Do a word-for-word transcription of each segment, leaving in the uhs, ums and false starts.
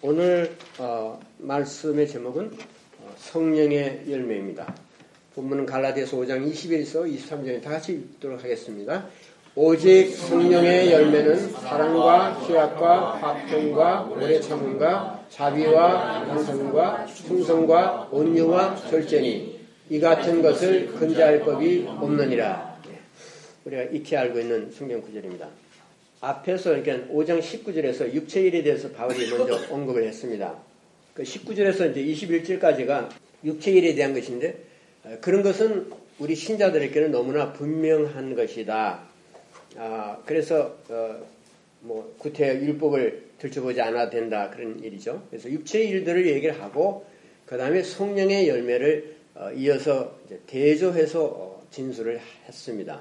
오늘 어, 말씀의 제목은 어, 성령의 열매입니다. 본문은 갈라디아서 오 장 이십일에서 이십삼 절에 다 같이 읽도록 하겠습니다. 오직 성령의 열매는 사랑과 희락과 화평과 오래 참음과 자비와 양선과 충성과 온유와 절제니 이 같은 것을 근자할 법이 없느니라. 우리가 익히 알고 있는 성경 구절입니다. 앞에서 그러니까 오 장 십구 절에서 육체일에 대해서 바울이 먼저 언급을 했습니다. 그 십구 절에서 이제 이십일 절까지가 육체일에 대한 것인데 그런 것은 우리 신자들에게는 너무나 분명한 것이다. 아, 그래서 어, 뭐 구태 율법을 들춰보지 않아도 된다 그런 일이죠. 그래서 육체의 일들을 얘기를 하고 그 다음에 성령의 열매를 어, 이어서 이제 대조해서 어, 진술을 했습니다.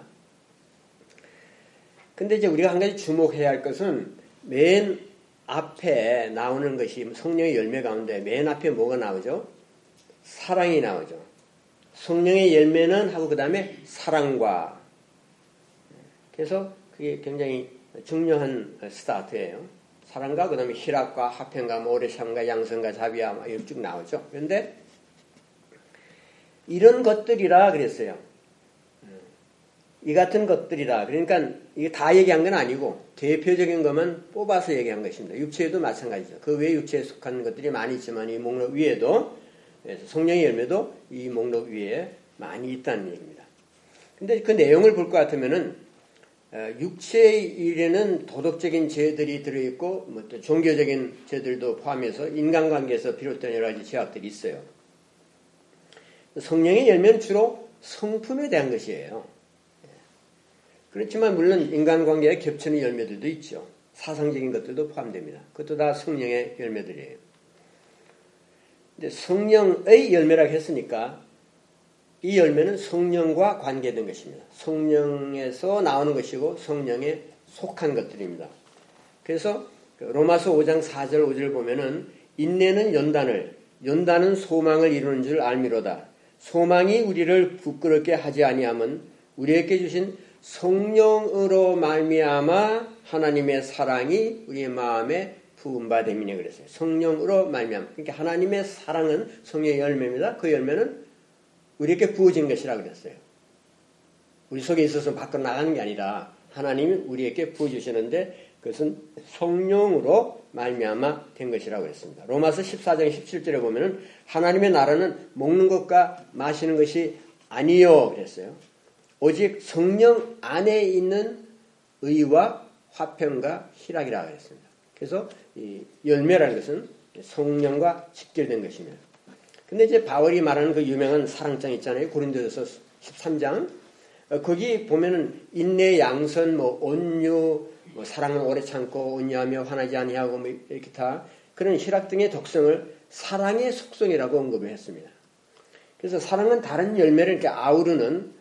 근데 이제 우리가 한 가지 주목해야 할 것은 맨 앞에 나오는 것이 성령의 열매 가운데 맨 앞에 뭐가 나오죠? 사랑이 나오죠. 성령의 열매는 하고 그 다음에 사랑과. 그래서 그게 굉장히 중요한 스타트예요. 사랑과 그 다음에 희락과 화평과 오래 참과 양선과 자비와 이렇게 쭉 나오죠. 그런데 이런 것들이라 그랬어요. 이 같은 것들이라. 그러니까 이게 다 얘기한 건 아니고 대표적인 것만 뽑아서 얘기한 것입니다. 육체에도 마찬가지죠. 그 외에 육체에 속한 것들이 많이 있지만 이 목록 위에도 성령의 열매도 이 목록 위에 많이 있다는 얘기입니다. 근데 그 내용을 볼 것 같으면은 육체의 일에는 도덕적인 죄들이 들어있고 뭐 또 종교적인 죄들도 포함해서 인간관계에서 비롯된 여러 가지 죄악들이 있어요. 성령의 열매는 주로 성품에 대한 것이에요. 그렇지만 물론 인간관계에 겹치는 열매들도 있죠. 사상적인 것들도 포함됩니다. 그것도 다 성령의 열매들이에요. 근데 성령의 열매라고 했으니까 이 열매는 성령과 관계된 것입니다. 성령에서 나오는 것이고 성령에 속한 것들입니다. 그래서 로마서 오 장 사 절 오 절 보면은 인내는 연단을, 연단은 소망을 이루는 줄 알미로다. 소망이 우리를 부끄럽게 하지 아니함은 우리에게 주신 성령으로 말미암아 하나님의 사랑이 우리의 마음에 부음받음이네 그랬어요. 성령으로 말미암아. 그러니까 하나님의 사랑은 성령의 열매입니다. 그 열매는 우리에게 부어진 것이라 그랬어요. 우리 속에 있어서 밖으로 나가는 게 아니라 하나님이 우리에게 부어주시는데 그것은 성령으로 말미암아 된 것이라고 그랬습니다. 로마서 십사 장 십칠 절에 보면은 하나님의 나라는 먹는 것과 마시는 것이 아니요 그랬어요. 오직 성령 안에 있는 의와 화평과 희락이라고 했습니다. 그래서 이 열매라는 것은 성령과 직결된 것입니다. 근데 이제 바울이 말하는 그 유명한 사랑장 있잖아요. 고린도전서 십삼 장. 거기 보면은 인내, 양선, 뭐 온유, 뭐 사랑은 오래 참고 온유하며 화나지 아니하고 뭐 이렇게 다 그런 희락 등의 독성을 사랑의 속성이라고 언급을 했습니다. 그래서 사랑은 다른 열매를 이렇게 아우르는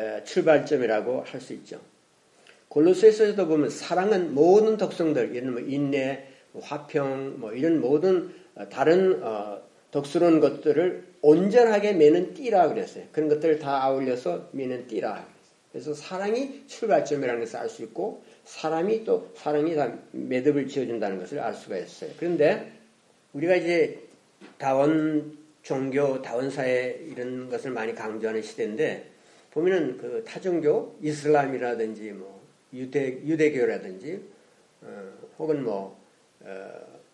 출발점이라고 할 수 있죠. 골로새서에서도 보면 사랑은 모든 독성들, 예를 들면 인내, 화평, 뭐 이런 모든 다른 어, 덕스러운 것들을 온전하게 매는 띠라 그랬어요. 그런 것들을 다 아울려서 매는 띠라. 그래서 사랑이 출발점이라는 것을 알 수 있고 사람이 또 사랑이 다 매듭을 지어준다는 것을 알 수가 있어요. 그런데 우리가 이제 다원 종교, 다원 사회 이런 것을 많이 강조하는 시대인데 보면은 그 타종교, 이슬람이라든지 뭐 유대 유대교라든지 어, 혹은 뭐 어,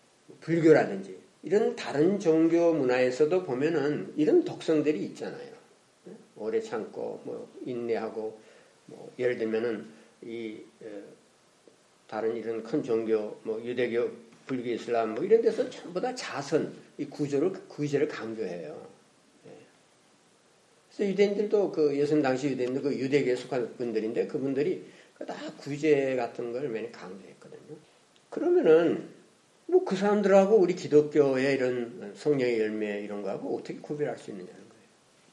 불교라든지 이런 다른 종교 문화에서도 보면은 이런 독성들이 있잖아요. 오래 참고 뭐 인내하고 뭐 예를 들면은 이 어, 다른 이런 큰 종교 뭐 유대교, 불교, 이슬람 뭐 이런 데서 전부 다 자선 이 구조를 구제를 강조해요. 그래서 유대인들도 그 예수님 당시 유대인들 그 유대교에 속한 분들인데 그분들이 다 구제 같은 걸 많이 강조했거든요. 그러면은 뭐 그 사람들하고 우리 기독교의 이런 성령의 열매 이런 거하고 어떻게 구별할 수 있느냐는 거예요.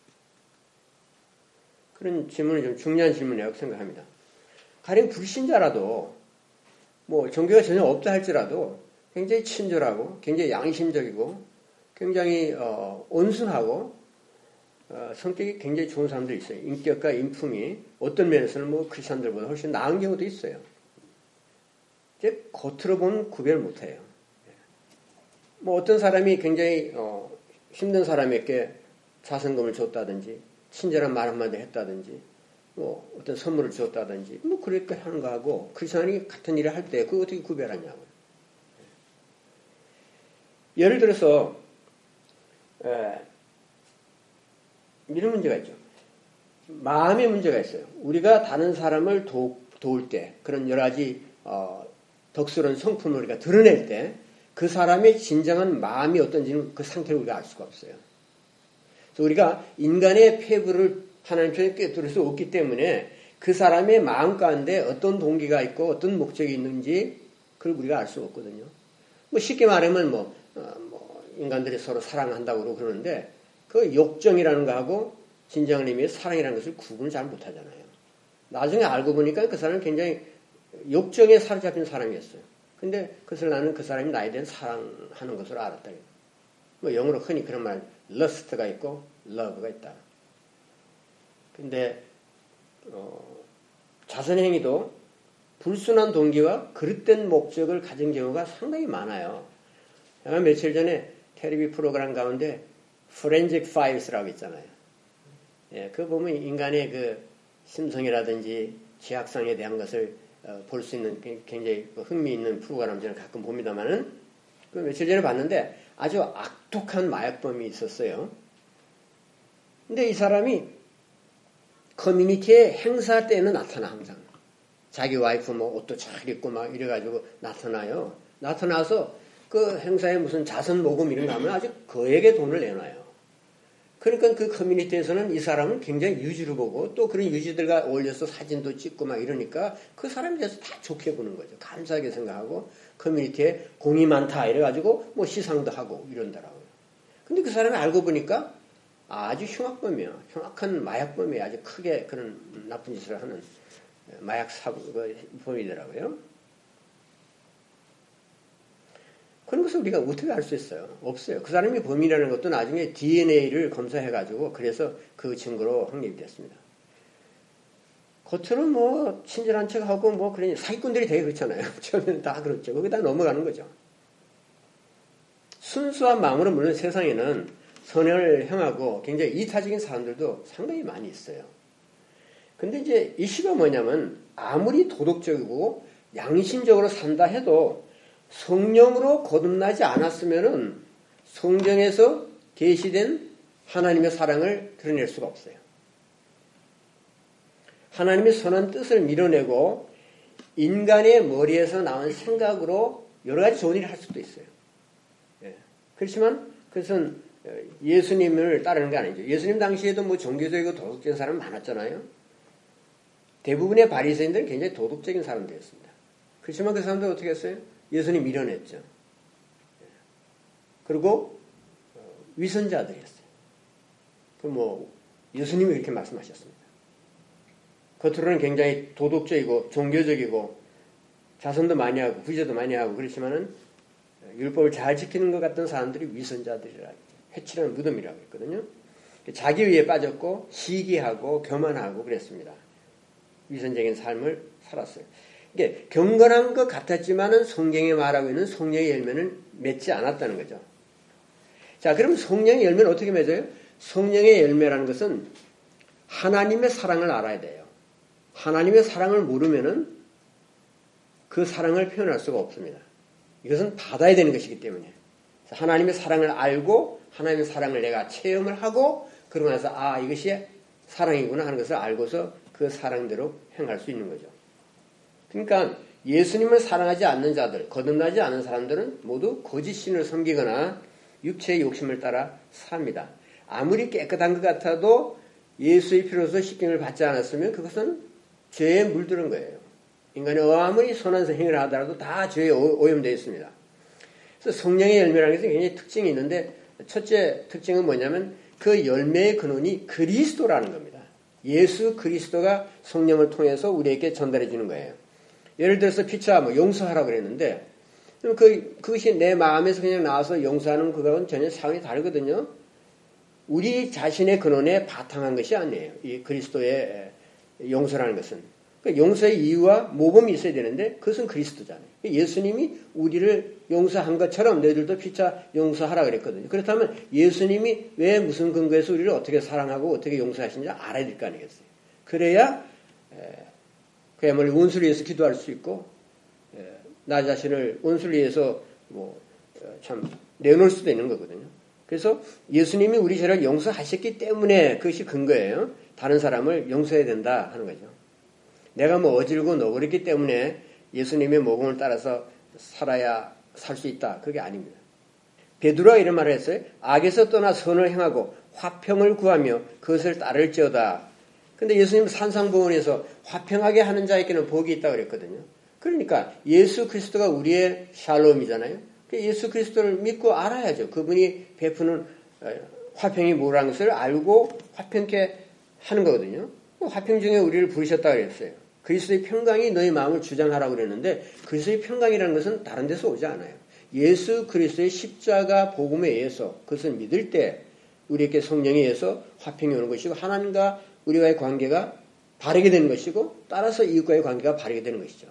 그런 질문이 좀 중요한 질문이라고 생각합니다. 가령 불신자라도 뭐 종교가 전혀 없다 할지라도 굉장히 친절하고 굉장히 양심적이고 굉장히 어, 온순하고 어, 성격이 굉장히 좋은 사람들이 있어요. 인격과 인품이 어떤 면에서는 뭐 크리스천들보다 훨씬 나은 경우도 있어요. 이제 겉으로 보면 구별 못해요. 뭐 어떤 사람이 굉장히 어, 힘든 사람에게 자선금을 줬다든지 친절한 말 한마디 했다든지 뭐 어떤 선물을 줬다든지 뭐 그렇게 하는 거하고 크리스천이 같은 일을 할 때 그거 어떻게 구별하냐고요. 예를 들어서 에, 이런 문제가 있죠. 마음의 문제가 있어요. 우리가 다른 사람을 도, 도울 때 그런 여러 가지 어, 덕스러운 성품을 우리가 드러낼 때 그 사람의 진정한 마음이 어떤지는 그 상태를 우리가 알 수가 없어요. 그래서 우리가 인간의 폐부를 하나님 편에 꿰뚫을 수 없기 때문에 그 사람의 마음 가운데 어떤 동기가 있고 어떤 목적이 있는지 그걸 우리가 알 수가 없거든요. 뭐 쉽게 말하면 뭐, 어, 뭐 인간들이 서로 사랑한다고 그러고 그러는데 그 욕정이라는 거하고 진정한 의미의 사랑이라는 것을 구분을 잘 못하잖아요. 나중에 알고 보니까 그 사람은 굉장히 욕정에 사로잡힌 사람이었어요. 근데 그것을 나는 그 사람이 나에 대한 사랑하는 것으로 알았다. 뭐 영어로 흔히 그런 말, lust가 있고 love가 있다. 근데 어, 자선행위도 불순한 동기와 그릇된 목적을 가진 경우가 상당히 많아요. 제가 며칠 전에 텔레비 프로그램 가운데 Forensic Files라고 있잖아요. 예, 그거 보면 인간의 그 심성이라든지 지학성에 대한 것을 어, 볼 수 있는 굉장히 흥미있는 프로그램 저는 가끔 봅니다만은 그 며칠 전에 봤는데 아주 악독한 마약범이 있었어요. 근데 이 사람이 커뮤니티의 행사 때는 나타나 항상. 자기 와이프 뭐 옷도 잘 입고 막 이래가지고 나타나요. 나타나서 그 행사에 무슨 자선 모금 이런 거 하면 아주 거액의 돈을 내놔요. 그러니까 그 커뮤니티에서는 이 사람은 굉장히 유지를 보고 또 그런 유지들과 어울려서 사진도 찍고 막 이러니까 그 사람에 대해서 다 좋게 보는 거죠. 감사하게 생각하고 커뮤니티에 공이 많다 이래가지고 뭐 시상도 하고 이런다라고요. 근데 그 사람이 알고 보니까 아주 흉악범이에요. 흉악한 마약범이에요. 아주 크게 그런 나쁜 짓을 하는 마약 사범이더라고요. 그런 것을 우리가 어떻게 알 수 있어요? 없어요. 그 사람이 범인이라는 것도 나중에 디엔에이를 검사해가지고 그래서 그 증거로 확립이 됐습니다. 겉으로는 뭐 친절한 척하고 뭐 그런 사기꾼들이 되게 그렇잖아요. 처음에는 다 그렇죠. 거기다 넘어가는 거죠. 순수한 마음으로 물론 세상에는 선을 행하고 굉장히 이타적인 사람들도 상당히 많이 있어요. 근데 이제 이슈가 뭐냐면 아무리 도덕적이고 양심적으로 산다 해도 성령으로 거듭나지 않았으면은 성경에서 계시된 하나님의 사랑을 드러낼 수가 없어요. 하나님의 선한 뜻을 밀어내고 인간의 머리에서 나온 생각으로 여러 가지 좋은 일을 할 수도 있어요. 예. 그렇지만 그것은 예수님을 따르는 게 아니죠. 예수님 당시에도 뭐 종교적이고 도덕적인 사람은 많았잖아요. 대부분의 바리새인들은 굉장히 도덕적인 사람들이었습니다. 그렇지만 그 사람들 어떻게 했어요? 예수님 밀어냈죠. 그리고 위선자들이었어요. 그 뭐 예수님이 이렇게 말씀하셨습니다. 겉으로는 굉장히 도덕적이고 종교적이고 자선도 많이 하고 구제도 많이 하고 그렇지만은 율법을 잘 지키는 것 같던 사람들이 위선자들이라 해치는 무덤이라고 했거든요. 자기 위에 빠졌고 시기하고 교만하고 그랬습니다. 위선적인 삶을 살았어요. 이게 경건한 것 같았지만은 성경에 말하고 있는 성령의 열매는 맺지 않았다는 거죠. 자, 그럼 성령의 열매는 어떻게 맺어요? 성령의 열매라는 것은 하나님의 사랑을 알아야 돼요. 하나님의 사랑을 모르면은 그 사랑을 표현할 수가 없습니다. 이것은 받아야 되는 것이기 때문에 하나님의 사랑을 알고 하나님의 사랑을 내가 체험을 하고 그러고 나서 아 이것이 사랑이구나 하는 것을 알고서 그 사랑대로 행할 수 있는 거죠. 그러니까 예수님을 사랑하지 않는 자들, 거듭나지 않은 사람들은 모두 거짓 신을 섬기거나 육체의 욕심을 따라 삽니다. 아무리 깨끗한 것 같아도 예수의 피로서 씻김을 받지 않았으면 그것은 죄에 물들은 거예요. 인간이 아무리 선한 행위를 하더라도 다 죄에 오염되어 있습니다. 그래서 성령의 열매라는 것은 굉장히 특징이 있는데 첫째 특징은 뭐냐면 그 열매의 근원이 그리스도라는 겁니다. 예수 그리스도가 성령을 통해서 우리에게 전달해 주는 거예요. 예를 들어서 피차 뭐 용서하라고 그랬는데 그, 그것이 내 마음에서 그냥 나와서 용서하는 그거는 전혀 상황이 다르거든요. 우리 자신의 근원에 바탕한 것이 아니에요. 이 그리스도의 용서라는 것은. 용서의 이유와 모범이 있어야 되는데 그것은 그리스도잖아요. 예수님이 우리를 용서한 것처럼 너희들도 피차 용서하라 그랬거든요. 그렇다면 예수님이 왜 무슨 근거에서 우리를 어떻게 사랑하고 어떻게 용서하시는지 알아야 될 거 아니겠어요. 그래야 그야말로 원수를 위해서 기도할 수 있고 나 자신을 원수를 위해서 뭐 참 내놓을 수도 있는 거거든요. 그래서 예수님이 우리 죄를 용서하셨기 때문에 그것이 근거예요. 다른 사람을 용서해야 된다 하는 거죠. 내가 뭐 어질고 너그럽기 때문에 예수님의 모범을 따라서 살아야 살 수 있다. 그게 아닙니다. 베드로가 이런 말을 했어요. 악에서 떠나 선을 행하고 화평을 구하며 그것을 따를지어다. 근데 예수님은 산상보훈에서 화평하게 하는 자에게는 복이 있다고 그랬거든요. 그러니까 예수 그리스도가 우리의 샬롬이잖아요. 예수 그리스도를 믿고 알아야죠. 그분이 베푸는 화평이 뭐라는 것을 알고 화평케 하는 거거든요. 화평 중에 우리를 부르셨다고 그랬어요. 그리스도의 평강이 너희 마음을 주장하라고 그랬는데 그리스도의 평강이라는 것은 다른 데서 오지 않아요. 예수 그리스도의 십자가 복음에 의해서 그것을 믿을 때 우리에게 성령에 의해서 화평이 오는 것이고 하나님과 우리와의 관계가 바르게 되는 것이고 따라서 이웃과의 관계가 바르게 되는 것이죠.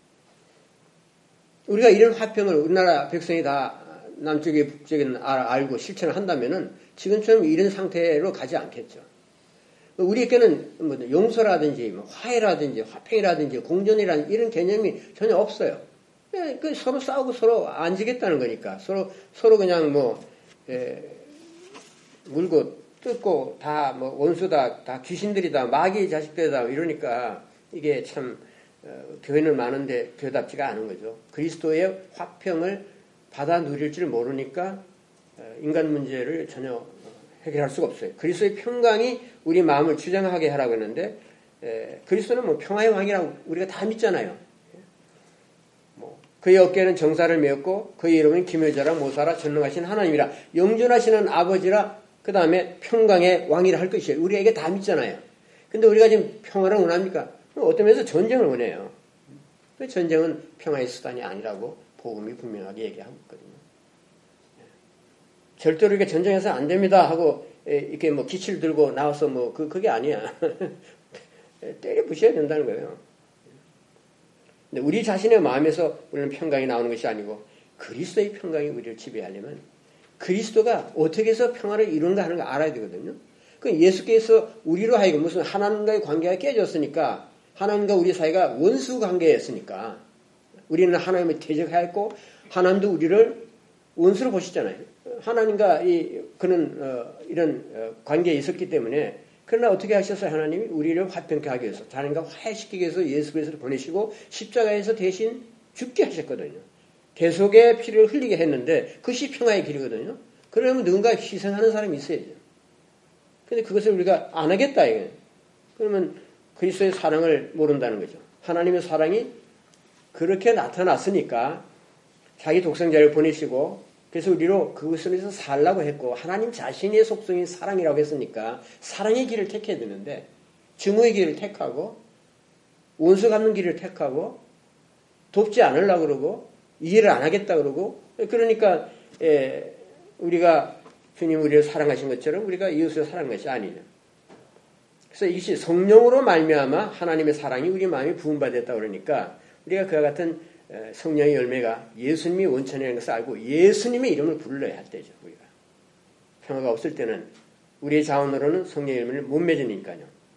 우리가 이런 화평을 우리나라 백성이 다 남쪽에 북쪽에 알고 실천을 한다면은 지금처럼 이런 상태로 가지 않겠죠. 우리에게는 뭐 용서라든지 뭐 화해라든지 화평이라든지 공존이라든지 이런 개념이 전혀 없어요. 그 서로 싸우고 서로 안 지겠다는 거니까 서로 서로 그냥 뭐 에, 물고 뜯고 다 뭐 원수다, 다 귀신들이다, 마귀 자식들이다 이러니까 이게 참 어, 교회는 많은데 교회답지가 않은 거죠. 그리스도의 화평을 받아 누릴 줄 모르니까 어, 인간 문제를 전혀 해결할 수가 없어요. 그리스도의 평강이 우리 마음을 주장하게 하라고 했는데 에, 그리스도는 뭐 평화의 왕이라고 우리가 다 믿잖아요. 뭐 그의 어깨는 정사를 메었고 그의 이름은 기묘자라 모사라 전능하신 하나님이라 영존하시는 아버지라 그 다음에 평강의 왕이라 할 것이에요. 우리에게 다 믿잖아요. 근데 우리가 지금 평화를 원합니까? 어떤 면에서 전쟁을 원해요. 그 전쟁은 평화의 수단이 아니라고 복음이 분명하게 얘기하고 있거든요. 절대로 이렇게 전쟁해서 안 됩니다 하고 이렇게 뭐 기치를 들고 나와서 뭐 그 그게 아니야. 때려 부셔야 된다는 거예요. 근데 우리 자신의 마음에서 우리는 평강이 나오는 것이 아니고 그리스도의 평강이 우리를 지배하려면 그리스도가 어떻게 해서 평화를 이룬가 하는 걸 알아야 되거든요. 그 예수께서 우리로 하여금 무슨 하나님과의 관계가 깨졌으니까 하나님과 우리 사이가 원수 관계였으니까 우리는 하나님을 대적하였고 하나님도 우리를 원수로 보시잖아요. 하나님과 이 그는 어, 이런 어, 관계에 있었기 때문에 그러나 어떻게 하셨어요? 하나님이 우리를 화평케 하기 위해서 하나님과 화해시키기 위해서 예수 그리스도를 보내시고 십자가에서 대신 죽게 하셨거든요. 대속의 피를 흘리게 했는데 그것이 평화의 길이거든요. 그러면 누군가 희생하는 사람이 있어야죠. 근데 그것을 우리가 안 하겠다 이게. 그러면 그리스도의 사랑을 모른다는 거죠. 하나님의 사랑이 그렇게 나타났으니까 자기 독생자를 보내시고 그래서 우리로 그것을 위해서 살라고 했고 하나님 자신의 속성인 사랑이라고 했으니까 사랑의 길을 택해야 되는데 증오의 길을 택하고 원수 갚는 길을 택하고 돕지 않으려고 그러고 이해를 안 하겠다 그러고 그러니까 예, 우리가 주님 우리를 사랑하신 것처럼 우리가 이웃을 사랑한 것이 아니냐. 그래서 이것이 성령으로 말미암아 하나님의 사랑이 우리 마음에 부음받았다 그러니까 우리가 그와 같은 성령의 열매가 예수님이 원천이라는 것을 알고 예수님의 이름을 불러야 할 때죠. 우리가 평화가 없을 때는 우리의 자원으로는 성령의 열매를 못 맺으니까요.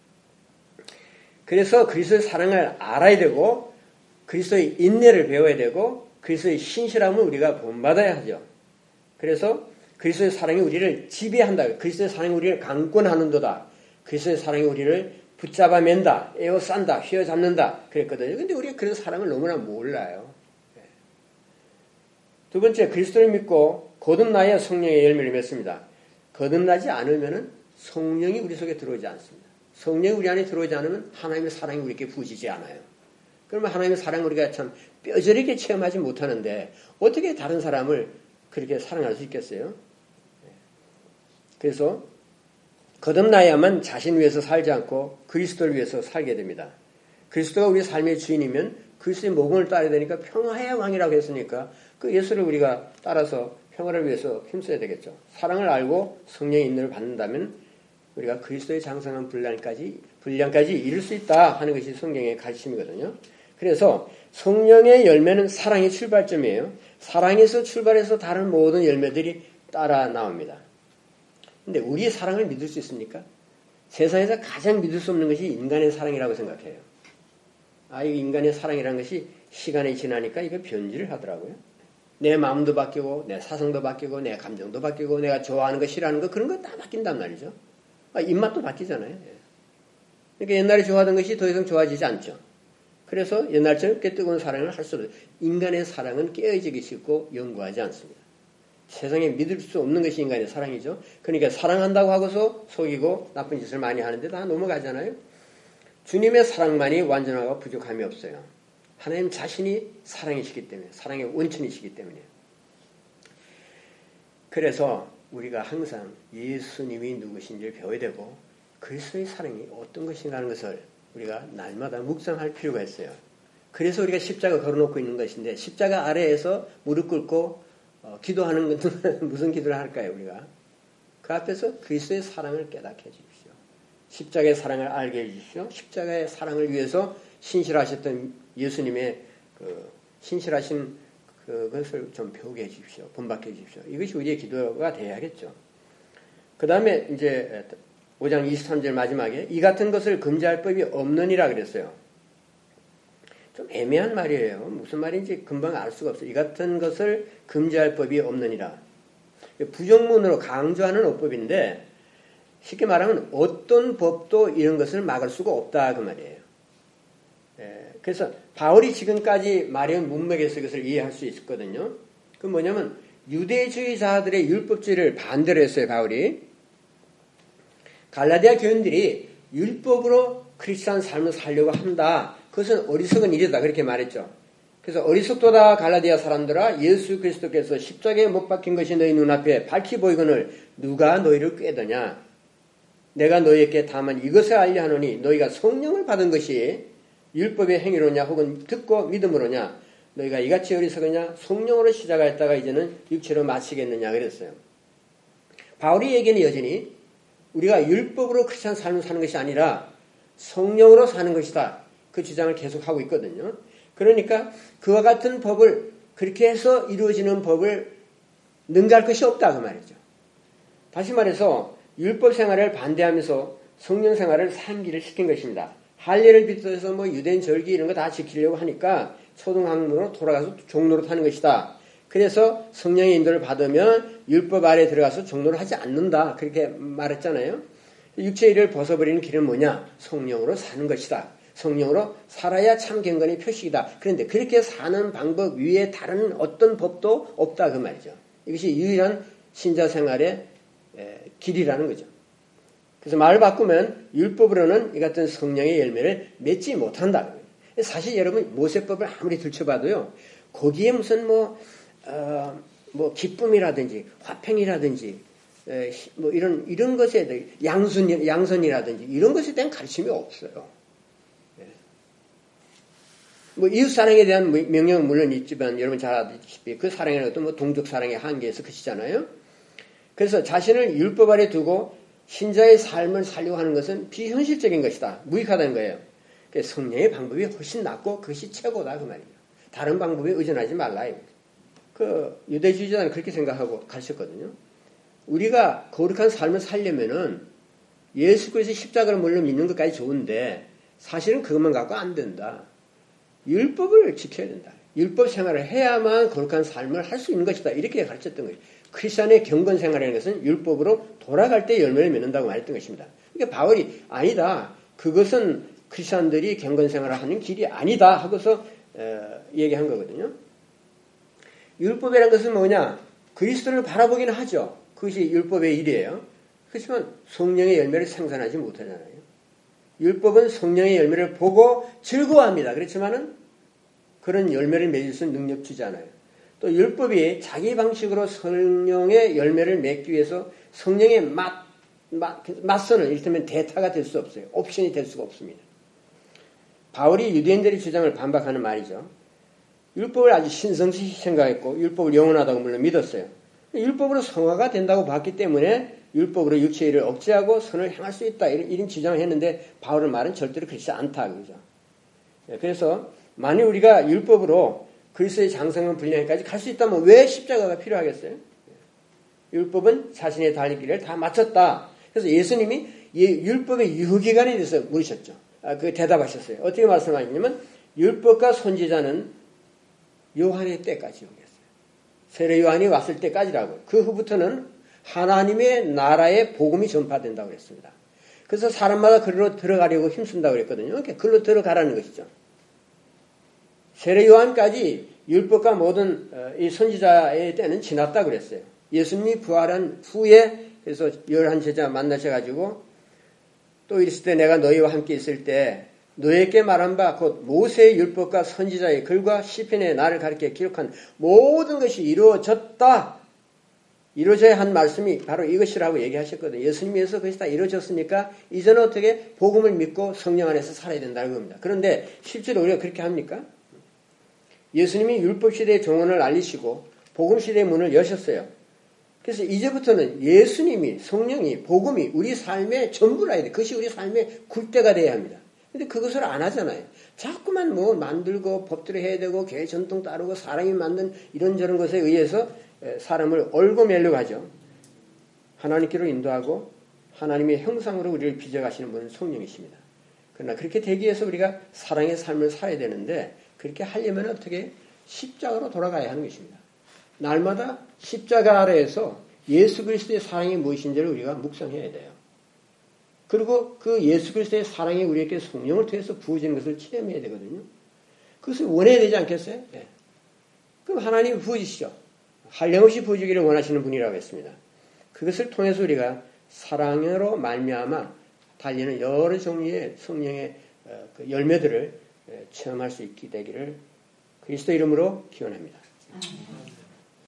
그래서 그리스도의 사랑을 알아야 되고 그리스도의 인내를 배워야 되고 그리스도의 신실함을 우리가 본받아야 하죠. 그래서 그리스도의 사랑이 우리를 지배한다. 그리스도의 사랑이 우리를 강권하는도다. 그리스도의 사랑이 우리를 붙잡아 맨다, 에워싼다, 휘어잡는다 그랬거든요. 근데 우리가 그런 사랑을 너무나 몰라요. 두 번째, 그리스도를 믿고 거듭나야 성령의 열매를 맺습니다. 거듭나지 않으면 성령이 우리 속에 들어오지 않습니다. 성령이 우리 안에 들어오지 않으면 하나님의 사랑이 우리에게 부어지지 않아요. 그러면 하나님의 사랑을 우리가 참 뼈저리게 체험하지 못하는데 어떻게 다른 사람을 그렇게 사랑할 수 있겠어요? 그래서 거듭나야만 자신 위해서 살지 않고 그리스도를 위해서 살게 됩니다. 그리스도가 우리 삶의 주인이면 그리스도의 모범을 따라야 되니까 평화의 왕이라고 했으니까 그 예수를 우리가 따라서 평화를 위해서 힘써야 되겠죠. 사랑을 알고 성령의 인도를 받는다면 우리가 그리스도의 장성한 분량까지, 분량까지 이룰 수 있다 하는 것이 성경의 가르침이거든요. 그래서 성령의 열매는 사랑의 출발점이에요. 사랑에서 출발해서 다른 모든 열매들이 따라 나옵니다. 근데 우리의 사랑을 믿을 수 있습니까? 세상에서 가장 믿을 수 없는 것이 인간의 사랑이라고 생각해요. 아, 이 인간의 사랑이라는 것이 시간이 지나니까 이거 변질을 하더라고요. 내 마음도 바뀌고, 내 사성도 바뀌고, 내 감정도 바뀌고, 내가 좋아하는 거, 싫어하는 거, 그런 거 다 바뀐단 말이죠. 아, 입맛도 바뀌잖아요. 그러니까 옛날에 좋아하던 것이 더 이상 좋아지지 않죠. 그래서 옛날처럼 꽤 뜨거운 사랑을 할 수 없어요. 인간의 사랑은 깨어지기 쉽고 영구하지 않습니다. 세상에 믿을 수 없는 것이 인간의 사랑이죠. 그러니까 사랑한다고 하고서 속이고 나쁜 짓을 많이 하는데 다 넘어가잖아요. 주님의 사랑만이 완전하고 부족함이 없어요. 하나님 자신이 사랑이시기 때문에, 사랑의 원천이시기 때문에. 그래서 우리가 항상 예수님이 누구신지를 배워야 되고 그리스도의 사랑이 어떤 것인가 하는 것을 우리가 날마다 묵상할 필요가 있어요. 그래서 우리가 십자가 걸어놓고 있는 것인데 십자가 아래에서 무릎 꿇고 어, 기도하는 것은 무슨 기도를 할까요? 우리가 그 앞에서 그리스도의 사랑을 깨닫게 해주십시오. 십자가의 사랑을 알게 해주십시오. 십자가의 사랑을 위해서 신실하셨던 예수님의 그 신실하신 그것을 좀 배우게 해주십시오. 본받게 해주십시오. 이것이 우리의 기도가 되어야겠죠. 그 다음에 이제 오 장 이십삼 절 마지막에 이 같은 것을 금지할 법이 없느니라 그랬어요. 좀 애매한 말이에요. 무슨 말인지 금방 알 수가 없어요. 이 같은 것을 금지할 법이 없느니라. 부정문으로 강조하는 어법인데 쉽게 말하면 어떤 법도 이런 것을 막을 수가 없다 그 말이에요. 예, 그래서 바울이 지금까지 말해온 문맥에서 이것을 이해할 수 있거든요. 그 뭐냐면 유대주의자들의 율법주의를 반대로 했어요. 바울이. 갈라디아 교인들이 율법으로 크리스찬 삶을 살려고 한다. 그것은 어리석은 일이다. 그렇게 말했죠. 그래서 어리석도다 갈라디아 사람들아 예수 그리스도께서 십자가에 못 박힌 것이 너희 눈앞에 밝히 보이거늘 누가 너희를 꾀더냐. 내가 너희에게 다만 이것을 알려 하노니 너희가 성령을 받은 것이 율법의 행위로냐 혹은 듣고 믿음으로냐 너희가 이같이 어리석으냐 성령으로 시작하였다가 이제는 육체로 마치겠느냐 그랬어요. 바울이 얘기는 여전히 우리가 율법으로 크리스찬 삶을 사는 것이 아니라 성령으로 사는 것이다. 그 주장을 계속하고 있거든요. 그러니까 그와 같은 법을 그렇게 해서 이루어지는 법을 능가할 것이 없다 그 말이죠. 다시 말해서 율법 생활을 반대하면서 성령 생활을 상기를 시킨 것입니다. 할례를 비롯해서 뭐 유대인 절기 이런 거 다 지키려고 하니까 초등학문으로 돌아가서 종로로 타는 것이다. 그래서 성령의 인도를 받으면 율법 아래 들어가서 종로를 하지 않는다. 그렇게 말했잖아요. 육체의 일을 벗어버리는 길은 뭐냐? 성령으로 사는 것이다. 성령으로 살아야 참 경건의 표식이다. 그런데 그렇게 사는 방법 위에 다른 어떤 법도 없다 그 말이죠. 이것이 유일한 신자 생활의 길이라는 거죠. 그래서 말을 바꾸면 율법으로는 이 같은 성령의 열매를 맺지 못한다. 사실 여러분 모세법을 아무리 들춰봐도요. 거기에 무슨 뭐, 어, 뭐 기쁨이라든지 화평이라든지 에, 뭐 이런 이런 것에 대해 양순 양선이라든지 이런 것에 대한 가르침이 없어요. 예. 뭐 이웃 사랑에 대한 명령은 물론 있지만 여러분 잘 아시다시피 그 사랑이라는 것도 뭐 동족 사랑의 한계에서 그치잖아요. 그래서 자신을 율법 아래 두고 신자의 삶을 살려고 하는 것은 비현실적인 것이다. 무익하다는 거예요. 성령의 방법이 훨씬 낫고 그것이 최고다 그 말이에요. 다른 방법에 의존하지 말라. 그 유대주의자는 그렇게 생각하고 가르쳤거든요. 우리가 거룩한 삶을 살려면은 예수 그리스도의 십자가를 물론 믿는 것까지 좋은데 사실은 그것만 갖고 안 된다. 율법을 지켜야 된다. 율법 생활을 해야만 거룩한 삶을 할 수 있는 것이다. 이렇게 가르쳤던 거예요. 크리스천의 경건 생활이라는 것은 율법으로 돌아갈 때 열매를 맺는다고 말했던 것입니다. 그러니까 바울이 아니다. 그것은 크리스천들이 경건 생활을 하는 길이 아니다 하고서 어, 얘기한 거거든요. 율법이라는 것은 뭐냐? 그리스도를 바라보기는 하죠. 그것이 율법의 일이에요. 그렇지만 성령의 열매를 생산하지 못하잖아요. 율법은 성령의 열매를 보고 즐거워합니다. 그렇지만은 그런 열매를 맺을 수 있는 능력 주지 않아요. 또 율법이 자기 방식으로 성령의 열매를 맺기 위해서 성령의 맛, 맛, 맞서는 이를테면 대타가 될 수 없어요. 옵션이 될 수가 없습니다. 바울이 유대인들의 주장을 반박하는 말이죠. 율법을 아주 신성시 생각했고 율법을 영원하다고 물론 믿었어요. 율법으로 성화가 된다고 봤기 때문에 율법으로 육체의 일을 억제하고 선을 행할 수 있다. 이런, 이런 주장을 했는데 바울의 말은 절대로 그렇지 않다. 그죠? 그래서 만일 우리가 율법으로 그리스도의 장성한 분량까지 갈 수 있다면 왜 십자가가 필요하겠어요? 율법은 자신의 달릴 길을 다 마쳤다. 그래서 예수님이 율법의 유효기간에 대해서 물으셨죠. 아, 그 대답하셨어요. 어떻게 말씀하셨냐면 율법과 선지자는 요한의 때까지 오겠어요. 세례 요한이 왔을 때까지라고. 그 후부터는 하나님의 나라의 복음이 전파된다고 그랬습니다. 그래서 사람마다 그리로 들어가려고 힘쓴다고 그랬거든요. 그러니까 그리로 들어가라는 것이죠. 세례 요한까지 율법과 모든 이 선지자의 때는 지났다고 그랬어요. 예수님이 부활한 후에 그래서 열한 제자 만나셔가지고 또 이랬을 때 내가 너희와 함께 있을 때 너희에게 말한 바 곧 모세의 율법과 선지자의 글과 시편의 나를 가리켜 기록한 모든 것이 이루어졌다. 이루어져야 한 말씀이 바로 이것이라고 얘기하셨거든요. 예수님에서 그것이 다 이루어졌으니까 이제는 어떻게 복음을 믿고 성령 안에서 살아야 된다는 겁니다. 그런데 실제로 우리가 그렇게 합니까? 예수님이 율법시대의 종언을 알리시고 복음시대의 문을 여셨어요. 그래서 이제부터는 예수님이 성령이 복음이 우리 삶의 전부라 해야 돼. 그것이 우리 삶의 굴대가 돼야 합니다. 근데 그것을 안 하잖아요. 자꾸만 뭐 만들고 법대로 해야 되고 교회 전통 따르고 사람이 만든 이런저런 것에 의해서 사람을 얽어매려고 하죠. 하나님께로 인도하고 하나님의 형상으로 우리를 빚어가시는 분은 성령이십니다. 그러나 그렇게 되기 위해서 우리가 사랑의 삶을 살아야 되는데 그렇게 하려면 어떻게 십자가로 돌아가야 하는 것입니다. 날마다 십자가 아래에서 예수 그리스도의 사랑이 무엇인지를 우리가 묵상해야 돼요. 그리고 그 예수 그리스도의 사랑이 우리에게 성령을 통해서 부어지는 것을 체험해야 되거든요. 그것을 원해야 되지 않겠어요? 네. 그럼 하나님이 부어주시죠. 한량없이 부어주기를 원하시는 분이라고 했습니다. 그것을 통해서 우리가 사랑으로 말미암아 달리는 여러 종류의 성령의 열매들을 체험할 수 있게 되기를 그리스도 이름으로 기원합니다.